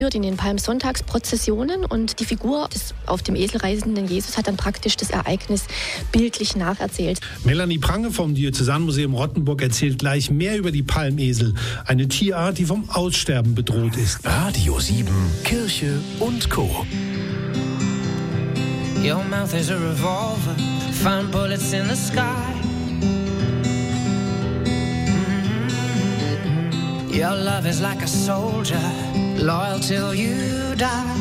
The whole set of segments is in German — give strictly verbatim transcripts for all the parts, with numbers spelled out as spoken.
in den Palmsonntagsprozessionen und die Figur des auf dem Esel reisenden Jesus hat dann praktisch das Ereignis bildlich nacherzählt. Melanie Prange vom Diözesanmuseum Rottenburg erzählt gleich mehr über die Palmesel, eine Tierart, die vom Aussterben bedroht ist. Radio sieben, Kirche und Co. Your mouth is a revolver, find bullets in the sky. Mm-hmm. Your love is like a soldier, loyal till you die.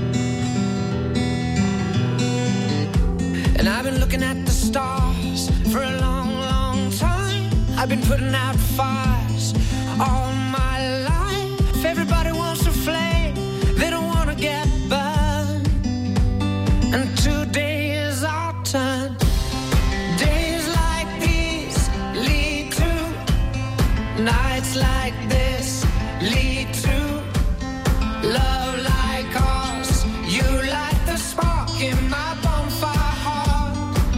And I've been looking at the stars for a long, long time. I've been putting out fires all my life. Everybody wants to flame, they don't want to get burned. And today is our turn. Days like these lead to nights like this, lead to love like ours. You light the spark in my bonfire heart.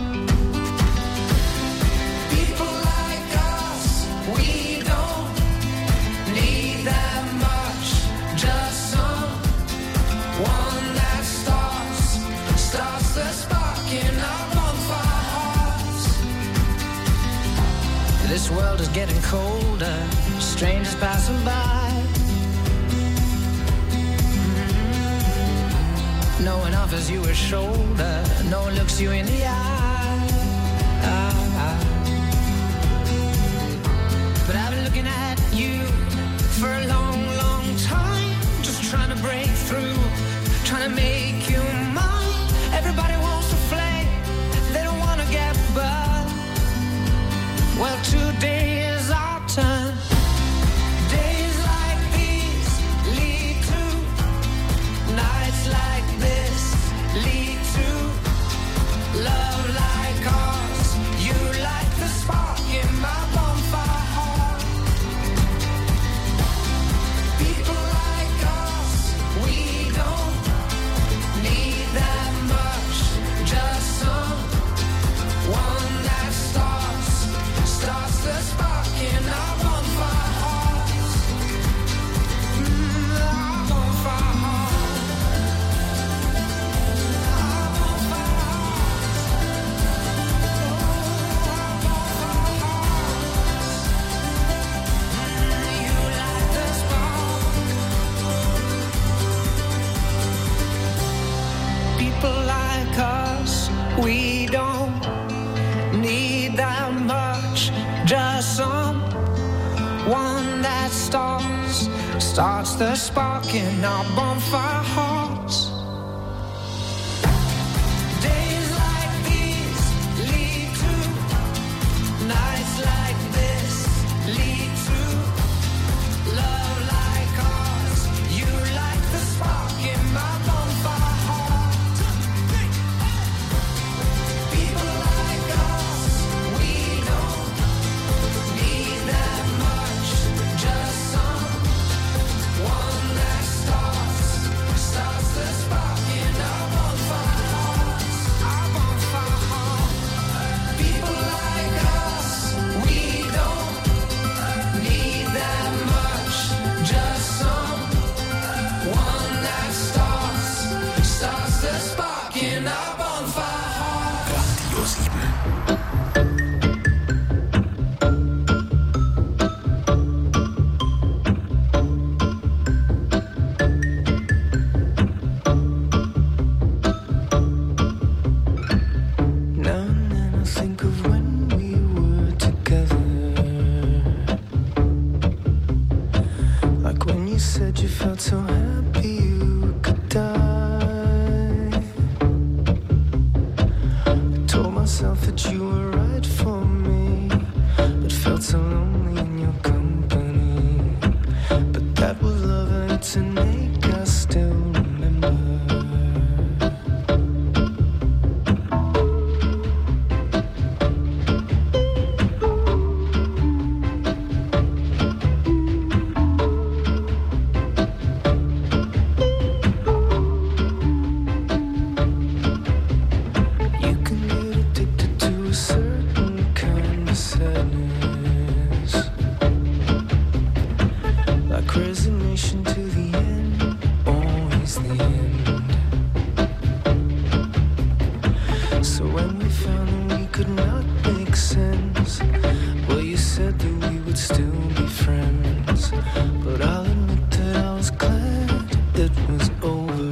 People like us, we don't need that much. Just someone that starts, starts the spark in our bonfire hearts. This world is getting colder, strangers passing by. No one offers you a shoulder, no one looks you in the eye. But I've been looking at you for a long, long time, just trying to break through, trying to make you mine. Everybody wants to flame, they don't want to get burned. Well, today is our turn. Days like these lead to nights like this, lead to love like ours. You light the spark in my bonfire heart. People like us, we don't need that much. Just someone that starts, starts the spark in our bonfire hearts. Mm, our bonfire hearts. Our bonfire hearts. Our bonfire hearts. Mm, you light the spark. People like us, we don't need that much. Just someone that starts, starts the spark in our bonfire hearts. Days like these lead to nights like this, lead to love like ours. You light the spark in my bonfire heart. People like us, we don't need that much. Just someone that starts, starts the spark in our bonfire hearts. Our bonfire heart. People like us, we don't need that much. Just someone that starts, starts the spark in our bonfire heart. Radio sieben. Now and then I think of when we were together. Like when you said you felt so happy you could die. I told myself that you were right for me, but felt so lonely in your company. But that was love and it's an ache I still remember. You can get addicted to a certain kind of sadness, like resignation to the end, or always the end. So when we found that we could not make sense, well, you said that we would still be friends. But I'll admit that I was glad it was over.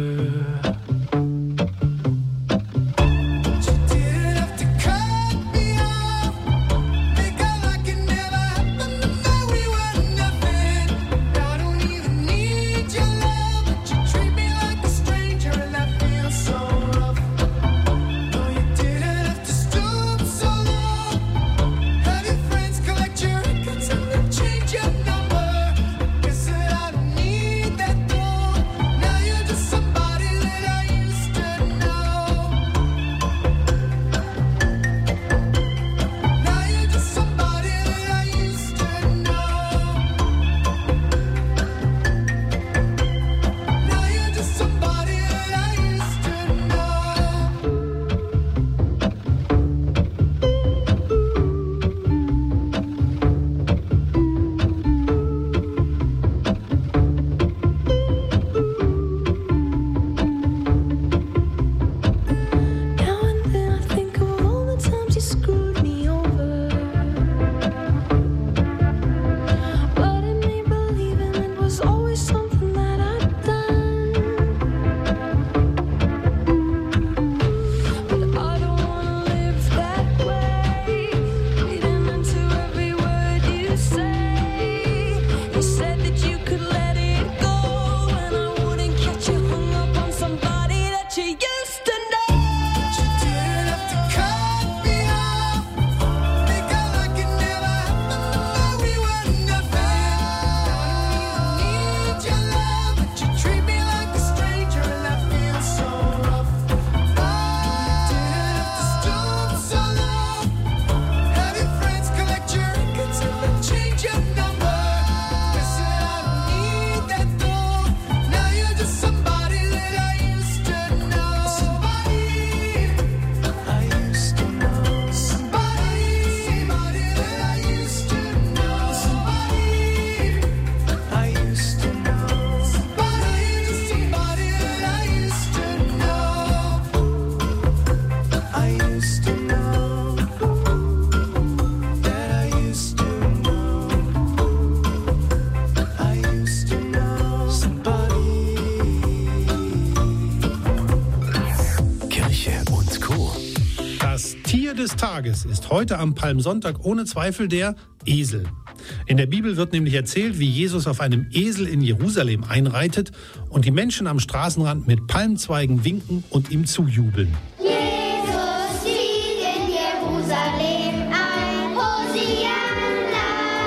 Des Tages ist heute am Palmsonntag ohne Zweifel der Esel. In der Bibel wird nämlich erzählt, wie Jesus auf einem Esel in Jerusalem einreitet und die Menschen am Straßenrand mit Palmzweigen winken und ihm zujubeln. Jesus zieht in Jerusalem ein, Hosianna.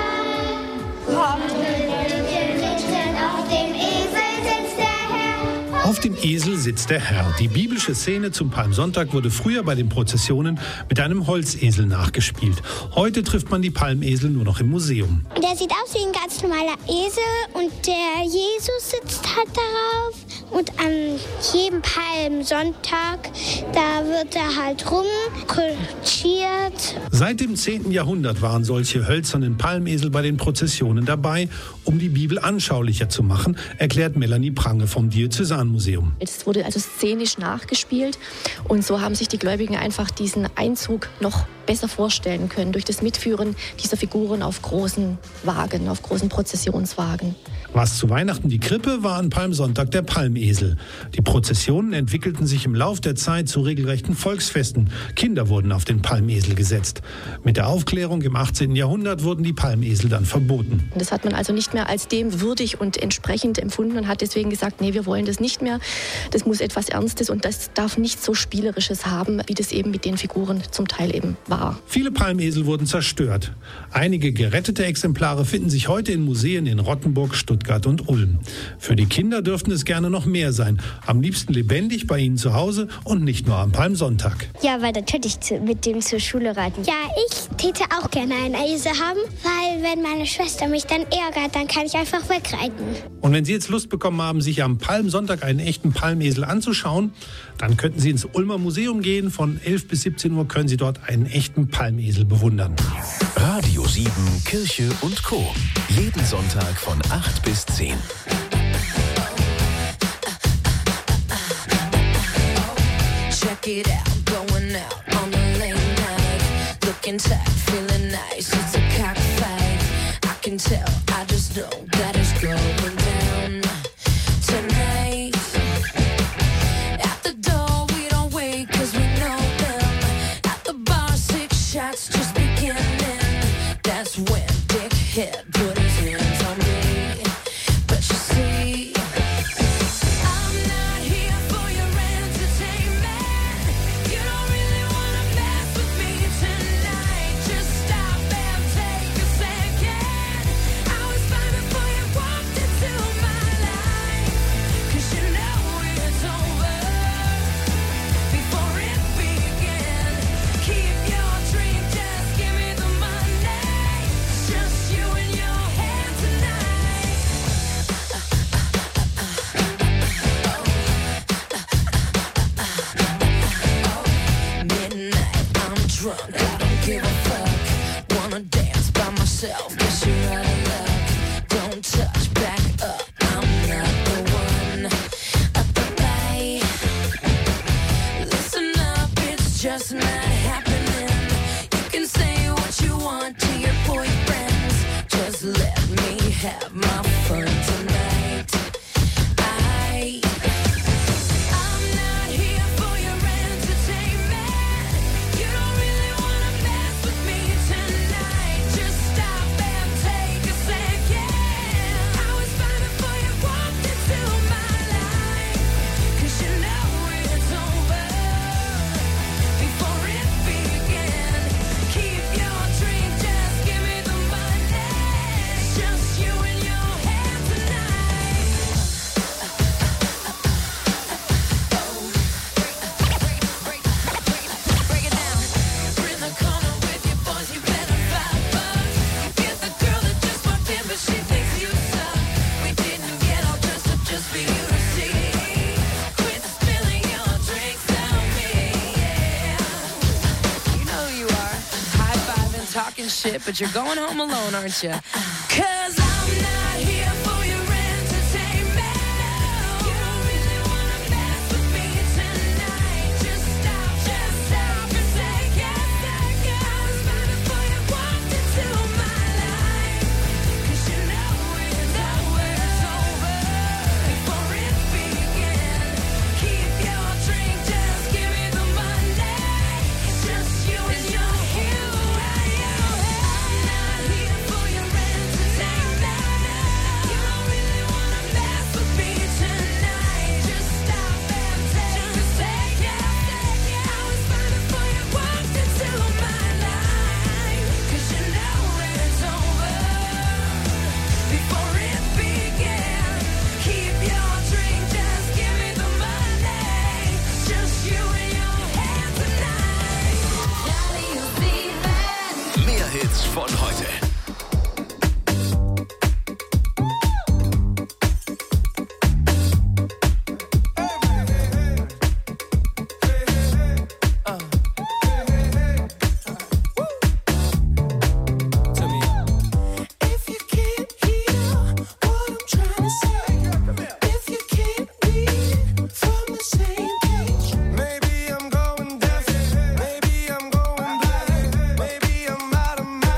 Kommt mitten auf dem Esel sitzt der Herr. Auf dem Esel sitzt der Herr. Die biblische Szene zum Palmsonntag wurde früher bei den Prozessionen mit einem Holzesel nachgespielt. Heute trifft man die Palmesel nur noch im Museum. Der sieht aus wie ein ganz normaler Esel und der Jesus sitzt halt darauf. Und an jedem Palmsonntag, da wird er halt rumkutschiert. Seit dem zehnten Jahrhundert waren solche hölzernen Palmesel bei den Prozessionen dabei, um die Bibel anschaulicher zu machen, erklärt Melanie Prange vom Diözesanmuseum. Es wurde also szenisch nachgespielt und so haben sich die Gläubigen einfach diesen Einzug noch besser vorstellen können durch das Mitführen dieser Figuren auf großen Wagen, auf großen Prozessionswagen. Was zu Weihnachten die Krippe war, an Palmsonntag der Palmesel. Die Prozessionen entwickelten sich im Lauf der Zeit zu regelrechten Volksfesten. Kinder wurden auf den Palmesel gesetzt. Mit der Aufklärung im achtzehnten Jahrhundert wurden die Palmesel dann verboten. Das hat man also nicht mehr als dem würdig und entsprechend empfunden und hat deswegen gesagt, nee, wir wollen das nicht mehr. Das muss etwas Ernstes und das darf nichts so Spielerisches haben, wie das eben mit den Figuren zum Teil eben war. Viele Palmesel wurden zerstört. Einige gerettete Exemplare finden sich heute in Museen in Rottenburg, Stuttgart und Ulm. Für die Kinder dürften es gerne noch mehr sein. Am liebsten lebendig bei ihnen zu Hause und nicht nur am Palmsonntag. Ja, weil natürlich mit dem zur Schule reiten. Ja, ich täte auch gerne einen Esel haben, weil wenn meine Schwester mich dann ärgert, dann kann ich einfach wegreiten. Und wenn Sie jetzt Lust bekommen haben, sich am Palmsonntag einen echten Palmesel anzuschauen, dann könnten Sie ins Ulmer Museum gehen. Von elf bis siebzehn Uhr können Sie dort einen echten Palmesel bewundern. Radio sieben, Kirche und Co. Jeden Sonntag von acht bis zehn. check it out, going out on the late night, looking tight, feeling nice, it's a cockfight. I can tell, I just know that it's going down tonight. At the door, we don't wait, cause we know them. At the bar, six shots just beginning. That's when Dickhead put his hands on me. But you see, I'm not here for your entertainment. You don't really wanna mess with me tonight. Just stop and take a second. I was fine before you walked into my life. Cause you know it's over before it began. Keep your drink, just give me the money. It's just you and your hand tonight. Midnight, I'm drunk, I don't give a fuck. Wanna dance by myself, guess you're out of luck. Don't touch, back up, I'm not the one. Up the bay, listen up, it's just not happening. You can say what you want to your boyfriends. Just let me have my fun tonight. I I'm not here for your entertainment. You don't really wanna mess with me tonight. Just stop and take a second. I was fine before you walked into my life. Cause you know it's over before it began. Keep your drink, just give me the money. It's just you and your hand tonight. Break it down. We're in the corner with your boys, you better five bucks. You get the girl that just walked in, but she thinks you suck. We didn't get all dressed up just for you to see. Quit spilling your drinks on me, yeah. You know who you are. High-fiving, talking shit, but you're going home alone, aren't you? Cause I'm not here for your entertainment. You don't really wanna mess with me tonight. Just stop, just stop and take a second. I was fine before you walked into my life. Cause you know it's over before it began. Keep your drink, just give me the money. It's just you and your you. I'm not here for your entertainment. You don't really wanna mess with me tonight. Just stop and take a second. I was fine before you walked into my life. Cause you know it's over before it began. Keep your drink, just give me the money. It's just you and your hand tonight. Radio sieben. Mehr Hits von heute. If you can't hear what I'm trying to say, if you can't read from the same page, maybe I'm going deaf, maybe I'm going blind, maybe I'm out of my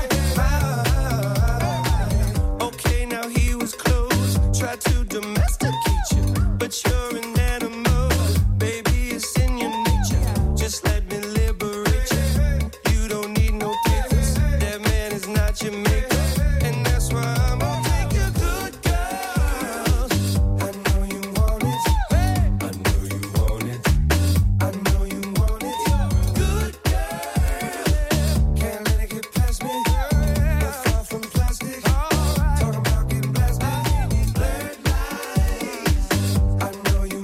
mind. Okay, now he was close, tried to domesticate you, but you're an animal, baby, it's in your nature. Just let me liberate you. You don't need no papers. That man is not your maker, and that's why I'm gonna take your good girls. I know you want it. I know you want it. I know you want it. Good girl. Can't let it get past me. We're far from plastic. Talking about getting blasted. These blurred lines. I know you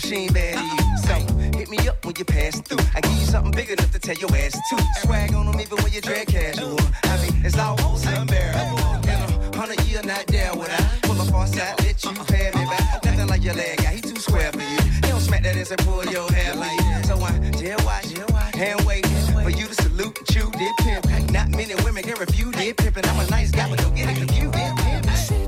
she ain't bad to you. So hit me up when you pass through. I give you something big enough to tell your ass to. Swag on them even when you drag casual. I mean, it's almost unbearable. In a hundred year, not there would I pull up on side, let you pay me back. Nothing like your leg guy, he too square for you. He don't smack that ass and pull your hair like that. So I jail watch, hand wait for you to salute and chew, did pimp. Not many women can refuse, did pimp. And I'm a nice guy, but don't get it confused, did pimp.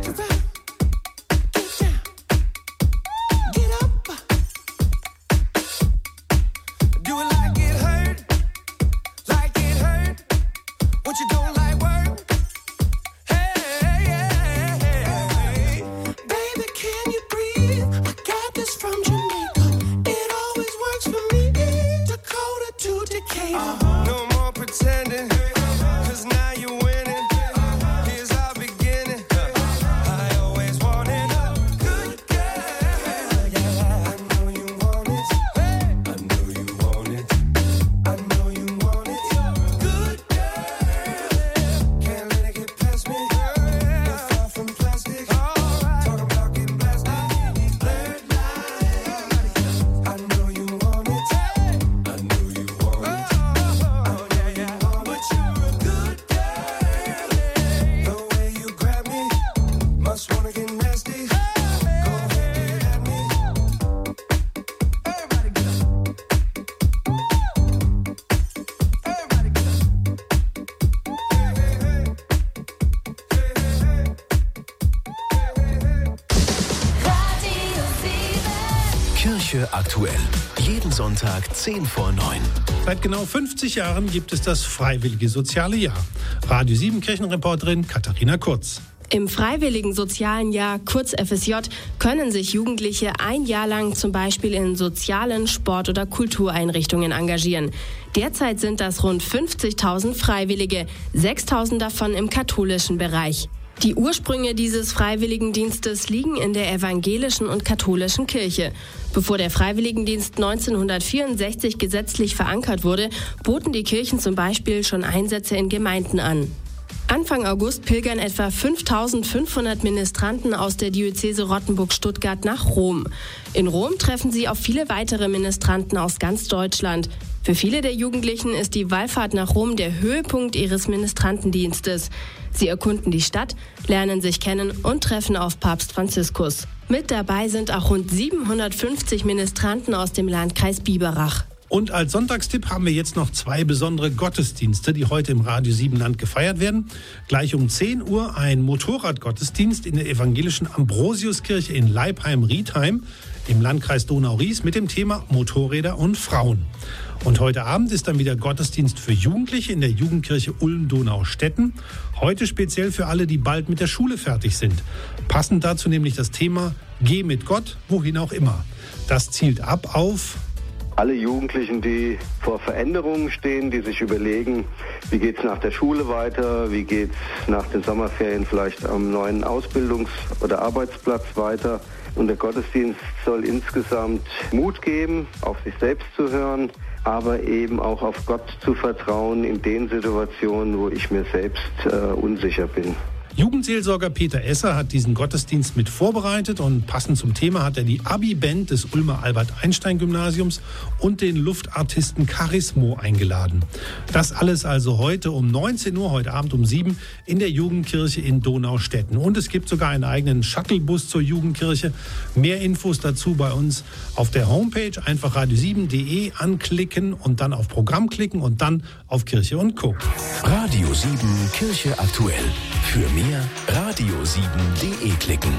Kirche aktuell. Jeden Sonntag zehn vor neun. Seit genau fünfzig Jahren gibt es das Freiwillige Soziale Jahr. Radio sieben Kirchenreporterin Katharina Kurz. Im Freiwilligen Sozialen Jahr, kurz F S J, können sich Jugendliche ein Jahr lang zum Beispiel in sozialen Sport- oder Kultureinrichtungen engagieren. Derzeit sind das rund fünfzigtausend Freiwillige, sechstausend davon im katholischen Bereich. Die Ursprünge dieses Freiwilligendienstes liegen in der evangelischen und katholischen Kirche. Bevor der Freiwilligendienst neunzehnhundertvierundsechzig gesetzlich verankert wurde, boten die Kirchen zum Beispiel schon Einsätze in Gemeinden an. Anfang August pilgern etwa fünftausendfünfhundert Ministranten aus der Diözese Rottenburg-Stuttgart nach Rom. In Rom treffen sie auf viele weitere Ministranten aus ganz Deutschland. Für viele der Jugendlichen ist die Wallfahrt nach Rom der Höhepunkt ihres Ministrantendienstes. Sie erkunden die Stadt, lernen sich kennen und treffen auf Papst Franziskus. Mit dabei sind auch rund siebenhundertfünfzig Ministranten aus dem Landkreis Biberach. Und als Sonntagstipp haben wir jetzt noch zwei besondere Gottesdienste, die heute im Radio Siebenland gefeiert werden. Gleich um zehn Uhr ein Motorradgottesdienst in der evangelischen Ambrosiuskirche in Leipheim-Riedheim im Landkreis Donau-Ries mit dem Thema Motorräder und Frauen. Und heute Abend ist dann wieder Gottesdienst für Jugendliche in der Jugendkirche Ulm-Donau-Stetten. Heute speziell für alle, die bald mit der Schule fertig sind. Passend dazu nämlich das Thema Geh mit Gott, wohin auch immer. Das zielt ab auf alle Jugendlichen, die vor Veränderungen stehen, die sich überlegen, wie geht's nach der Schule weiter, wie geht's nach den Sommerferien vielleicht am neuen Ausbildungs- oder Arbeitsplatz weiter. Und der Gottesdienst soll insgesamt Mut geben, auf sich selbst zu hören, aber eben auch auf Gott zu vertrauen in den Situationen, wo ich mir selbst äh, unsicher bin. Jugendseelsorger Peter Esser hat diesen Gottesdienst mit vorbereitet und passend zum Thema hat er die Abi-Band des Ulmer Albert-Einstein-Gymnasiums und den Luftartisten Charismo eingeladen. Das alles also heute um neunzehn Uhr, heute Abend um sieben in der Jugendkirche in Donaustetten. Und es gibt sogar einen eigenen Shuttlebus zur Jugendkirche. Mehr Infos dazu bei uns auf der Homepage. Einfach radio sieben punkt de anklicken und dann auf Programm klicken und dann auf Kirche und Co. Radio sieben Kirche aktuell. Für mehr radio sieben punkt de klicken.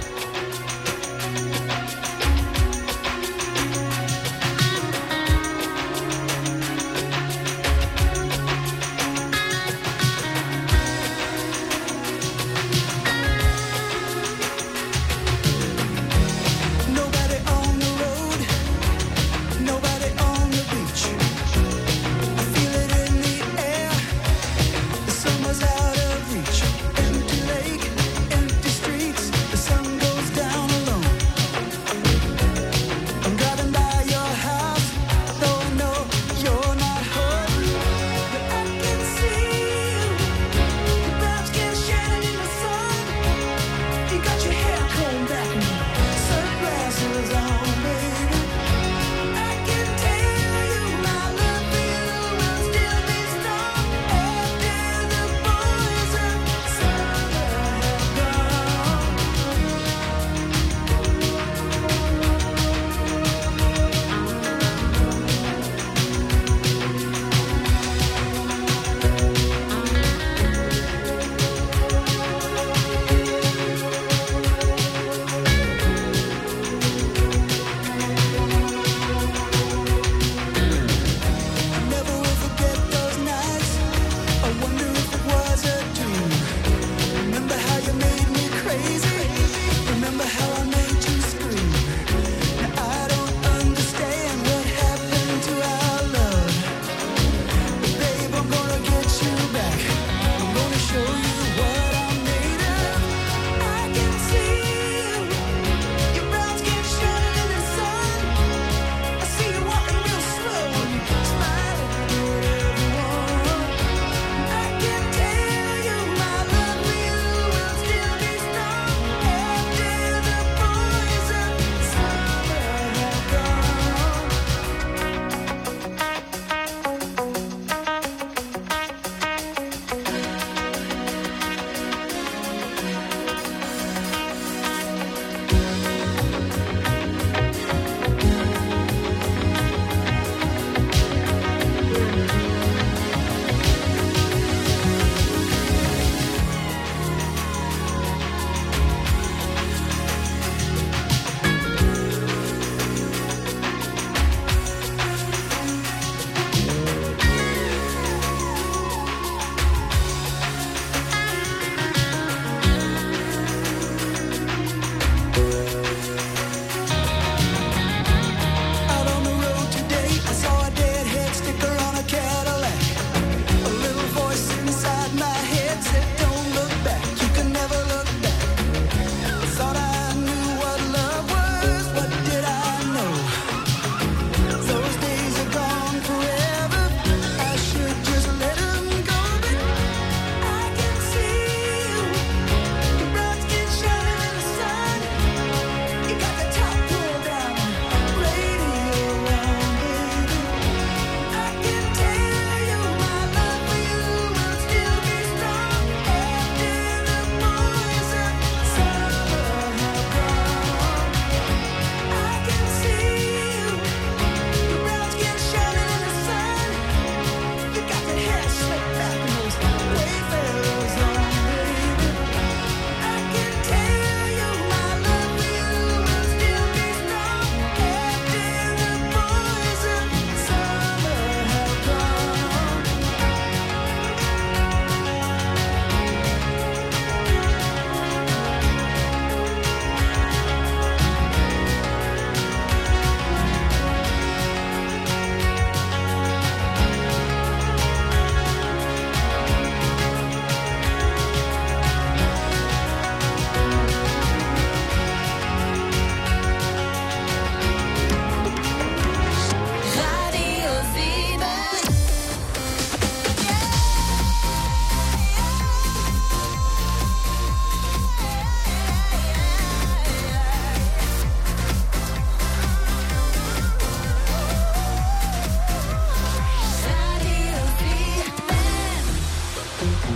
Summer's out of reach, empty lake, empty streets, the sun goes down.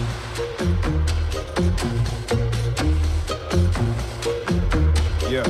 Yeah.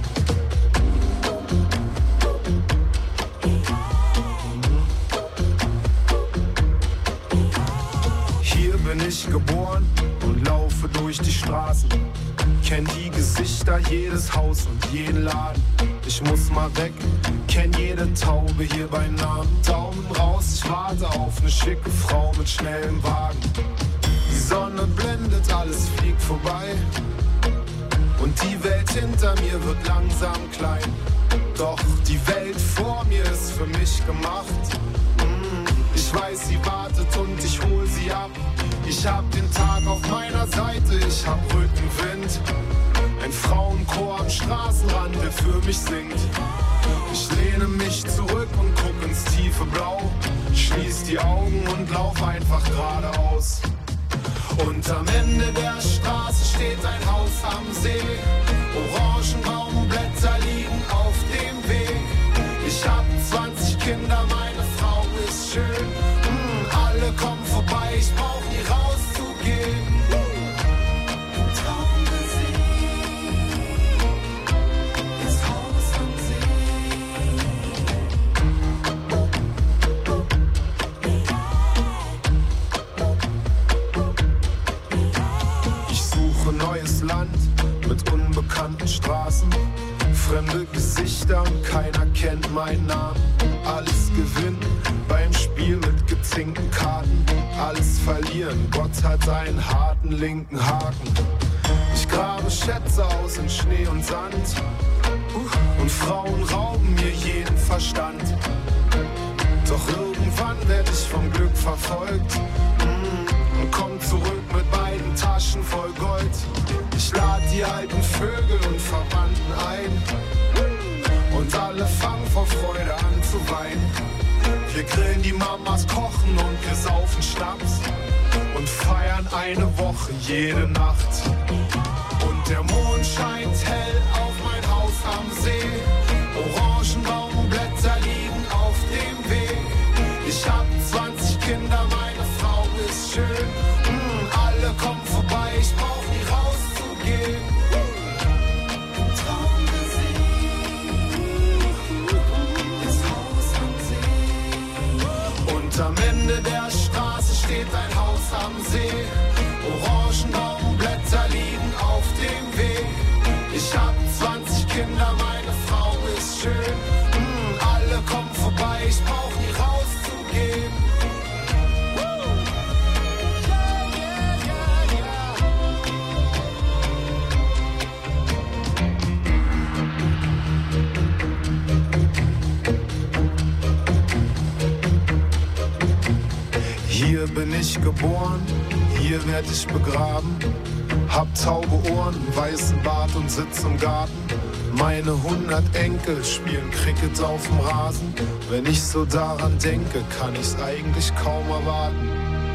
Hier bin ich geboren und laufe durch die Straßen. Kenn die Gesichter, jedes Haus und jeden Laden. Ich muss mal weg, kenn jede Taube hier bei Namen. Daumen raus, ich warte auf eine schicke Frau mit schnellem Wagen. Die Sonne blendet, alles fliegt vorbei. Und die Welt hinter mir wird langsam klein. Doch die Welt vor mir ist für mich gemacht. Mm, ich weiß, sie wartet und ich hol sie ab. Ich hab den Tag auf meiner Seite, ich hab Rückenwind. Ein Frauenchor am Straßenrand, der für mich singt. Ich lehne mich zurück und guck ins tiefe Blau. Schließ die Augen und lauf einfach geradeaus. Und am Ende der Straße steht ein Haus am See. Orangenbaumblätter liegen auf dem Weg. Ich hab zwanzig Kinder, meine Frau ist schön. Mm, alle kommen vorbei, ich brauch nie rauszugehen. Traum gesehen, das Haus am See. Ich suche neues Land mit unbekannten Straßen. Fremde Gesichter und keiner kennt meinen Namen. Alles gewinnen beim Spiel mit gezinkten Karten. Alles verlieren, Gott hat einen harten linken Haken. Ich grabe Schätze aus in Schnee und Sand. Und Frauen rauben mir jeden Verstand. Doch irgendwann werd ich vom Glück verfolgt. Und komm zurück mit beiden Taschen voll Gold. Ich lad die alten Vögel und Verwandten ein. Und alle fangen vor Freude an zu weinen. Wir grillen die Mamas, kochen und wir saufen Schnaps. Und feiern eine Woche jede Nacht. Und der Mond scheint hell auf mein Haus am See. Orangenbaumblätter liegen auf dem Weg. Ich hab zwanzig Kinder, meine Frau ist schön. Mm, alle kommen vorbei, ich brauch nie rauszugehen. Traum gesehen, das Haus am See. Und am Ende der Straße steht ein Haus am See. Orangenbaumblätter liegen auf dem Weg. Ich hab zwanzig Kinder, meine Frau ist schön. Mm, alle kommen vorbei, ich brauch nie rauszugehen. Hier bin ich geboren, hier werd ich begraben. Hab taube Ohren, weißen Bart und sitz im Garten. Meine hundert Enkel spielen Cricket auf dem Rasen. Wenn ich so daran denke, kann ich's eigentlich kaum erwarten.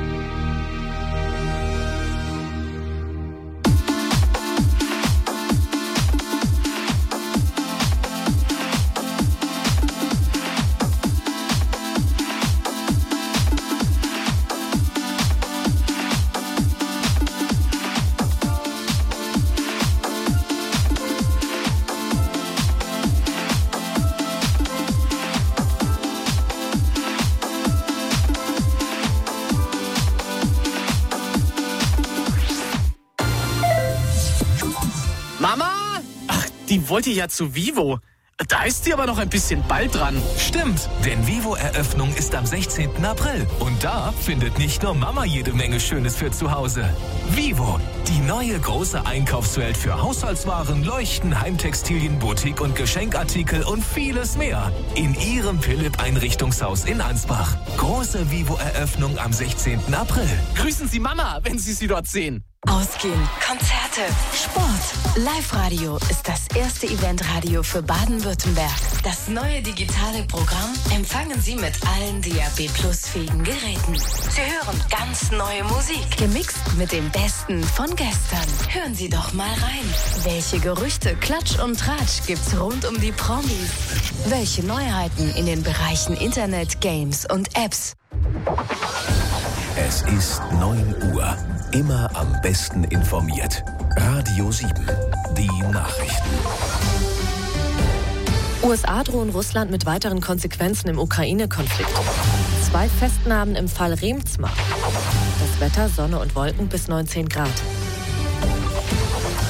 Die wollte ja zu Vivo. Da ist sie aber noch ein bisschen bald dran. Stimmt, denn Vivo-Eröffnung ist am sechzehnten April. Und da findet nicht nur Mama jede Menge Schönes für zu Hause. Vivo, die neue große Einkaufswelt für Haushaltswaren, Leuchten, Heimtextilien, Boutique und Geschenkartikel und vieles mehr. In ihrem Philipp-Einrichtungshaus in Ansbach. Große Vivo-Eröffnung am sechzehnten April. Grüßen Sie Mama, wenn Sie sie dort sehen. Ausgehen, Konzerte, Sport. Live-Radio ist das erste Eventradio für Baden-Württemberg. Das neue digitale Programm empfangen Sie mit allen D A B Plus fähigen Geräten. Sie hören ganz neue Musik, gemixt mit dem Besten von gestern. Hören Sie doch mal rein. Welche Gerüchte, Klatsch und Tratsch gibt's rund um die Promis? Welche Neuheiten in den Bereichen Internet, Games und Apps? Es ist neun Uhr. Immer am besten informiert. Radio sieben. Die Nachrichten. U S A drohen Russland mit weiteren Konsequenzen im Ukraine-Konflikt. Zwei Festnahmen im Fall Remzma. Das Wetter, Sonne und Wolken bis neunzehn Grad.